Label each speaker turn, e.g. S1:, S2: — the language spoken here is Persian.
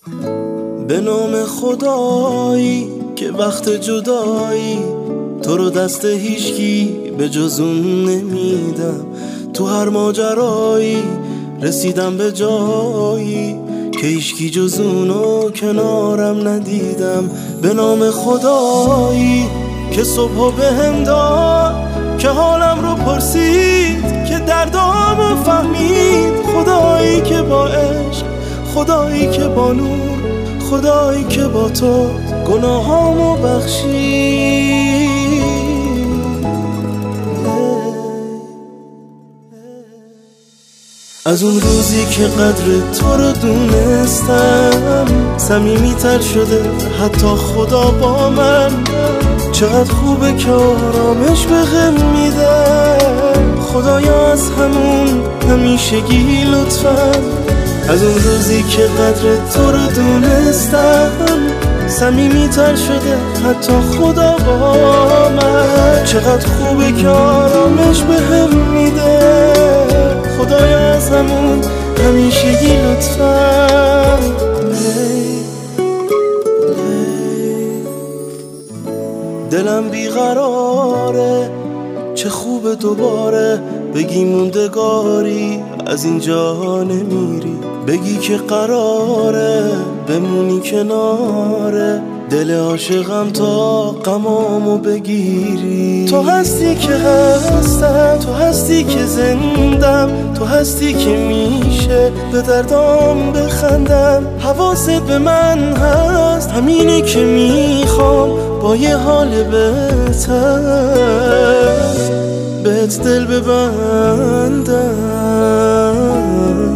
S1: به نام خدایی که وقت جدایی تو رو دست هیچکی به جز اون نمیدم. تو هر ماجرایی رسیدم به جایی که هیچکی جز اونو کنارم ندیدم. به نام خدایی که صبحو بهم داد، که حالم رو پرسید، که دردامو فهمید. خدایی که با عشق، خدایی که با نور، خدایی که با تو گناهامو بخشید. از اون روزی که قدر تو رو دونستم، صمیمی‌تر شده حتی خدا با من. چقدر خوبه که آرامش بهم میده خدایا، از همون همیشگی لطفاً. از اون روزی که قدر تو رو دونستم، صمیمی‌تر شده حتی خدا با من. چقدر خوبه که آرامش بهم میده خدایا، از همون همیشگی لطفاً. دلم بیقراره، چه خوبه دوباره بگی موندگاری از اینجا نمیری. بگی که قراره بمونی کناره دل عاشقم تا غمامو بگیری. تو هستی که هستم، تو هستی که زندم، تو هستی که میشه به دردام بخندم. حواست به من هست، همینه که میخوام با یه حال بهتر بهت دل ببندم.